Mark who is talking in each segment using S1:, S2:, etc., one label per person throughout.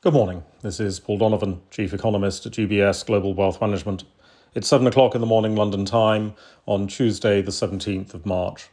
S1: Good morning. This is Paul Donovan, Chief Economist at UBS Global Wealth Management. It's 7 o'clock in the morning London time on Tuesday, the 17th of March.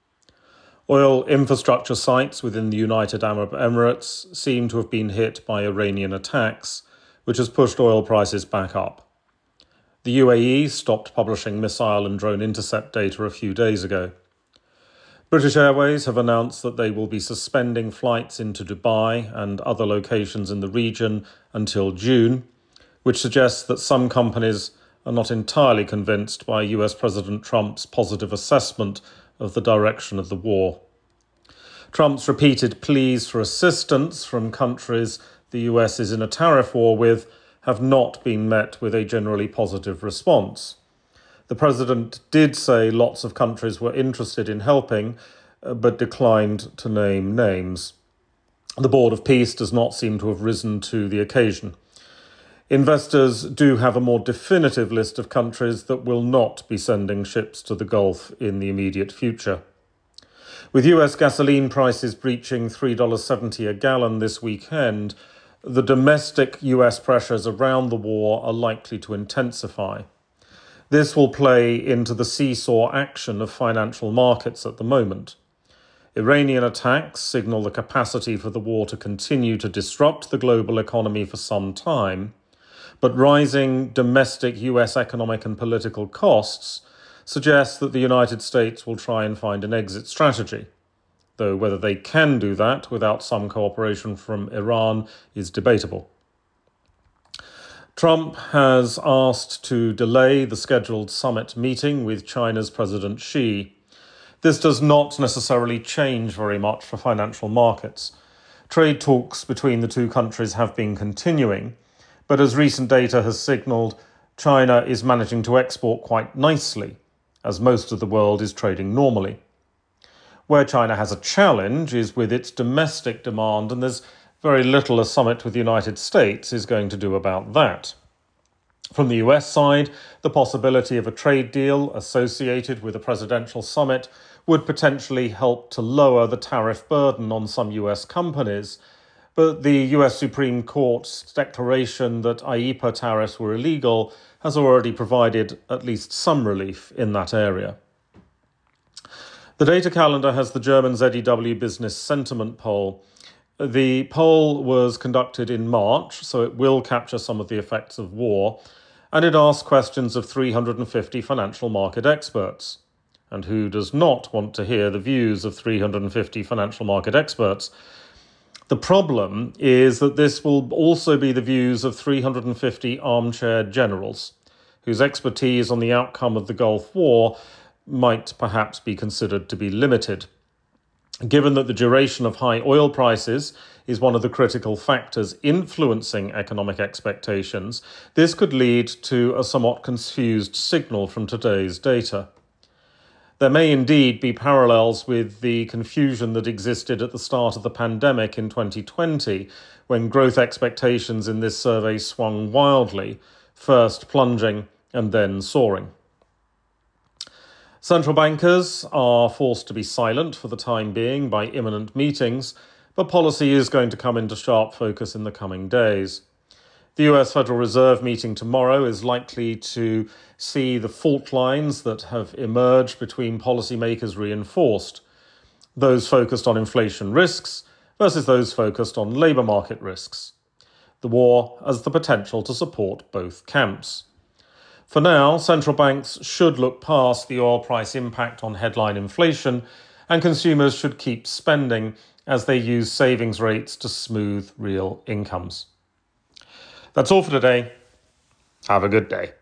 S1: Oil infrastructure sites within the United Arab Emirates seem to have been hit by Iranian attacks, which has pushed oil prices back up. The UAE stopped publishing missile and drone intercept data a few days ago. British Airways have announced that they will be suspending flights into Dubai and other locations in the region until June, which suggests that some companies are not entirely convinced by US President Trump's positive assessment of the direction of the war. Trump's repeated pleas for assistance from countries the US is in a tariff war with have not been met with a generally positive response. The president did say lots of countries were interested in helping, but declined to name names. The Board of Peace does not seem to have risen to the occasion. Investors do have a more definitive list of countries that will not be sending ships to the Gulf in the immediate future. With US gasoline prices breaching $3.70 a gallon this weekend, the domestic US pressures around the war are likely to intensify. This will play into the seesaw action of financial markets at the moment. Iranian attacks signal the capacity for the war to continue to disrupt the global economy for some time, but rising domestic US economic and political costs suggest that the United States will try and find an exit strategy, though whether they can do that without some cooperation from Iran is debatable. Trump has asked to delay the scheduled summit meeting with China's President Xi. This does not necessarily change very much for financial markets. Trade talks between the two countries have been continuing, but as recent data has signalled, China is managing to export quite nicely, as most of the world is trading normally. Where China has a challenge is with its domestic demand, and there's very little a summit with the United States is going to do about that. From the US side, the possibility of a trade deal associated with a presidential summit would potentially help to lower the tariff burden on some US companies, but the US Supreme Court's declaration that IEEPA tariffs were illegal has already provided at least some relief in that area. The data calendar has the German ZEW Business Sentiment Poll. The poll was conducted in March, so it will capture some of the effects of war, and it asked questions of 350 financial market experts. And who does not want to hear the views of 350 financial market experts? The problem is that this will also be the views of 350 armchair generals, whose expertise on the outcome of the Gulf War might perhaps be considered to be limited. Given that the duration of high oil prices is one of the critical factors influencing economic expectations, this could lead to a somewhat confused signal from today's data. There may indeed be parallels with the confusion that existed at the start of the pandemic in 2020, when growth expectations in this survey swung wildly, first plunging and then soaring. Central bankers are forced to be silent for the time being by imminent meetings, but policy is going to come into sharp focus in the coming days. The US Federal Reserve meeting tomorrow is likely to see the fault lines that have emerged between policymakers reinforced, those focused on inflation risks versus those focused on labour market risks. The war has the potential to support both camps. For now, central banks should look past the oil price impact on headline inflation, and consumers should keep spending as they use savings rates to smooth real incomes. That's all for today. Have a good day.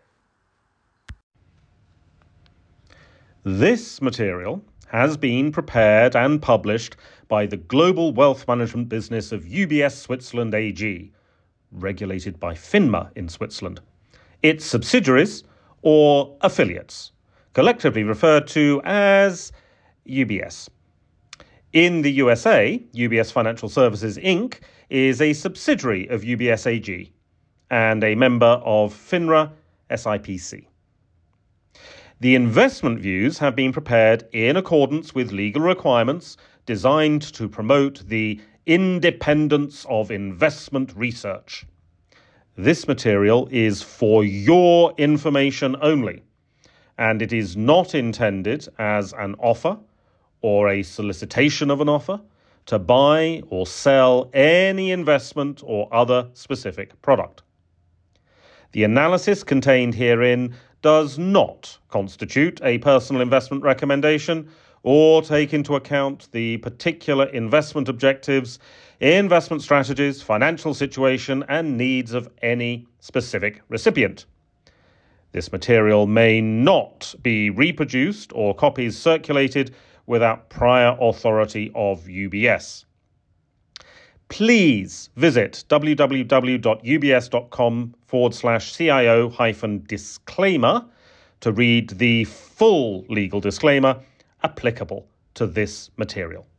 S1: This material has been prepared and published by the global wealth management business of UBS Switzerland AG, regulated by FINMA in Switzerland. Its subsidiaries or affiliates, collectively referred to as UBS. In the USA, UBS Financial Services Inc. is a subsidiary of UBS AG and a member of FINRA SIPC. The investment views have been prepared in accordance with legal requirements designed to promote the independence of investment research. This material is for your information only, and it is not intended as an offer or a solicitation of an offer to buy or sell any investment or other specific product. The analysis contained herein does not constitute a personal investment recommendation or take into account the particular investment objectives, investment strategies, financial situation, and needs of any specific recipient. This material may not be reproduced or copies circulated without prior authority of UBS. Please visit www.ubs.com/CIO-disclaimer to read the full legal disclaimer applicable to this material.